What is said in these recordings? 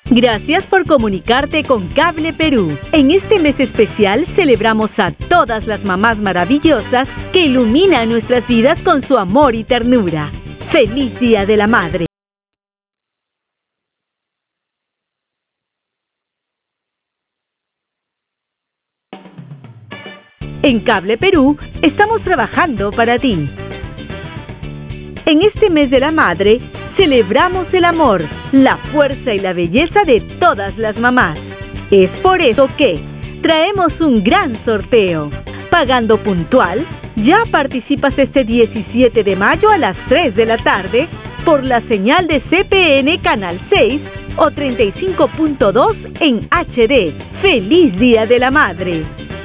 Gracias por comunicarte con Cable Perú. En este mes especial celebramos a todas las mamás maravillosas que iluminan nuestras vidas con su amor y ternura. ¡Feliz Día de la Madre! En Cable Perú estamos trabajando para ti. En este mes de la madre, celebramos el amor, la fuerza y la belleza de todas las mamás. Es por eso que traemos un gran sorteo. Pagando puntual, ya participas este 17 de mayo a las 3 de la tarde por la señal de CPN Canal 6 o 35.2 en HD. ¡Feliz Día de la Madre!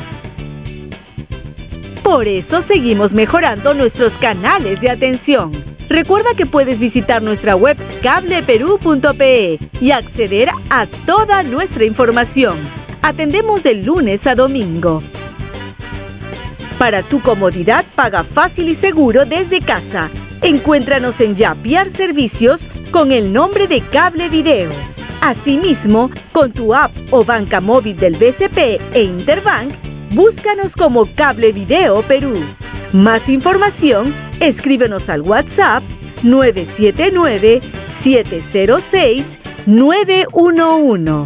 Por eso seguimos mejorando nuestros canales de atención. Recuerda que puedes visitar nuestra web cableperú.pe y acceder a toda nuestra información. Atendemos de lunes a domingo. Para tu comodidad, paga fácil y seguro desde casa. Encuéntranos en Yapiar Servicios con el nombre de Cable Video. Asimismo, con tu app o banca móvil del BCP e Interbank, búscanos como Cable Video Perú. Más información, escríbenos al WhatsApp 979-706-911.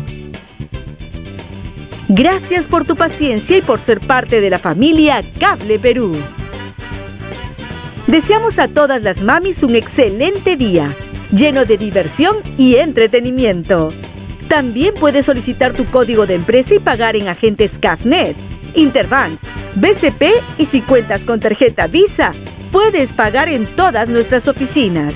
Gracias por tu paciencia y por ser parte de la familia Cable Perú. Deseamos a todas las mamis un excelente día, lleno de diversión y entretenimiento. También puedes solicitar tu código de empresa y pagar en agentes CAFNet, Interbank, BCP y si cuentas con tarjeta Visa, puedes pagar en todas nuestras oficinas.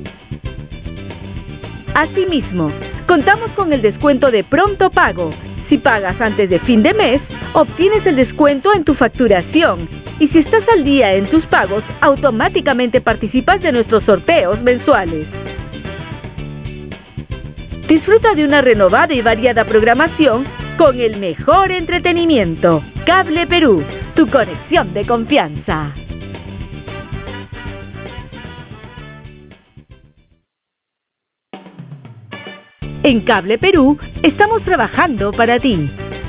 Asimismo, contamos con el descuento de pronto pago. Si pagas antes de fin de mes, obtienes el descuento en tu facturación. Y si estás al día en tus pagos, automáticamente participas de nuestros sorteos mensuales. Disfruta de una renovada y variada programación con el mejor entretenimiento. Cable Perú, tu conexión de confianza. En Cable Perú estamos trabajando para ti.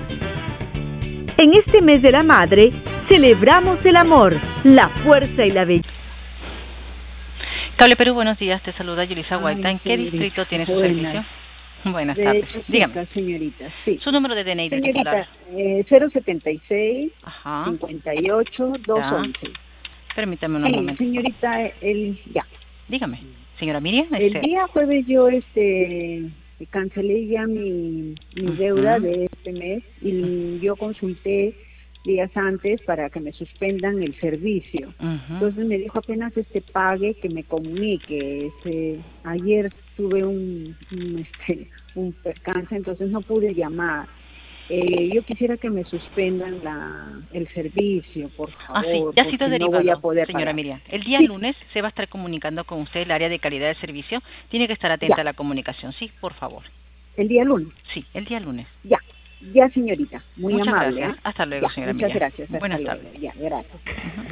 En este mes de la madre, celebramos el amor, la fuerza y la belleza. Cable Perú, buenos días, te saluda Yulisa Guaita. ¿En qué distrito tiene su servicio? Buenas tardes. Dígame. Señorita, sí. Su número de DNI del titular. 076 Ajá. 58 211. Permítame un momento. Señorita, ya. Dígame, señora Miriam. El día jueves yo cancelé ya mi deuda de este mes y yo consulté días antes para que me suspendan el servicio. Entonces me dijo apenas pague que me comunique. Ayer tuve un percance, entonces no pude llamar. Yo quisiera que me suspendan el servicio, por favor. Sí, ya ha sido derivado, no voy a poder señora pagar. Miriam. El día lunes se va a estar comunicando con usted el área de calidad de servicio. Tiene que estar atenta a la comunicación, sí, por favor. ¿El día lunes? Sí, el día lunes. Ya, señorita. Muy Muchas amable. gracias. Hasta luego, señora Miriam. Muchas gracias. Buenas tardes. Ya, gracias.